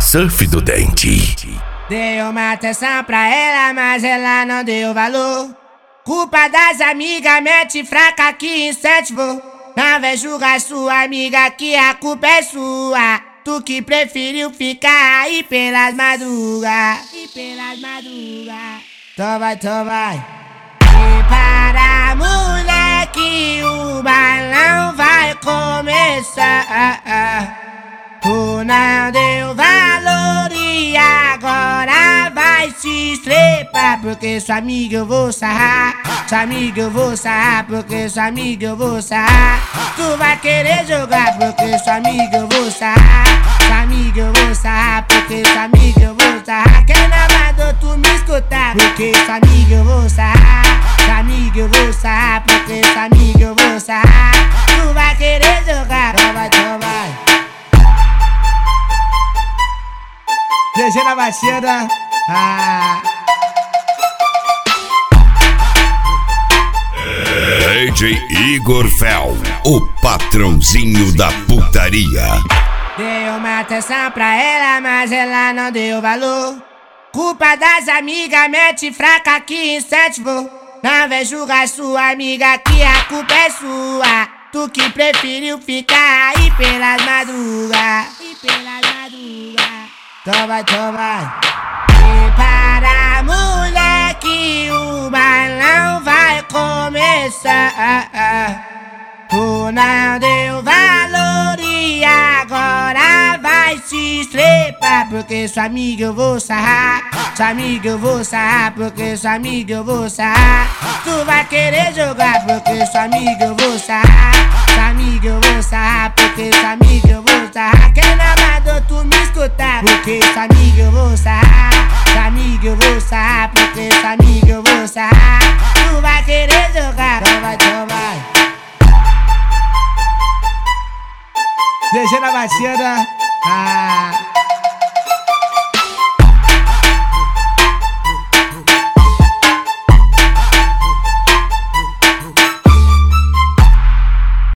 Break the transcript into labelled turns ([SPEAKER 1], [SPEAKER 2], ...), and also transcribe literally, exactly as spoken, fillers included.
[SPEAKER 1] Surf do Dente.
[SPEAKER 2] Dei uma atenção pra ela, mas ela não deu valor. Culpa das amigas, mete fraca que incentivou. Não vem julgar sua amiga que a culpa é sua. Tu que preferiu ficar aí pelas madrugas. E pelas madrugas. Então vai, então vai. Prepara, moleque, o balão vai começar. Tu não deu valor e agora vai se estrepar. Porque sua amiga eu vou sarrar. Sua amiga eu vou sarrar. Porque sua amiga eu vou sarrar. Tu vai querer jogar. Porque sua amiga eu vou sarrar. Sua amiga eu vou sarrar. Porque sua amiga eu vou sarrar. Quem não mandou tu me escutar? Porque sua amiga eu vou sarrar. Sua amiga eu vou sarrar. Porque sua amiga eu vou sarrar. Tu vai querer jogar. Então vai, então vai. G G na batida. Ah.
[SPEAKER 1] D J Igor Fel, o patrãozinho da putaria.
[SPEAKER 2] Dei uma atenção pra ela, mas ela não deu valor. Culpa das amigas, mete fraca que incentivou. Não vem julgar sua amiga que a culpa é sua. Tu que preferiu ficar aí pelas madrugas. E pelas madrugas. Então vai, então vai. Prepara, moleque, o balão vai começar. Tu não deu valor e agora vai se estrepar. Porque sua amiga eu vou sarrar. Sua amiga eu vou sarrar. Porque sua amiga eu vou sarrar. Tu vai querer jogar. Porque sua amiga eu vou sarrar. Sua amiga eu vou sarrar. Porque sua amiga eu vou sarrar. Quem não mandou tu me escutar? Porque sua amiga eu vou sarrar. Sua amiga eu vou sarrar. Porque sua amiga eu vou sarrar. Tu vai querer jogar. Então vai, então vai. G G na batida. Ah.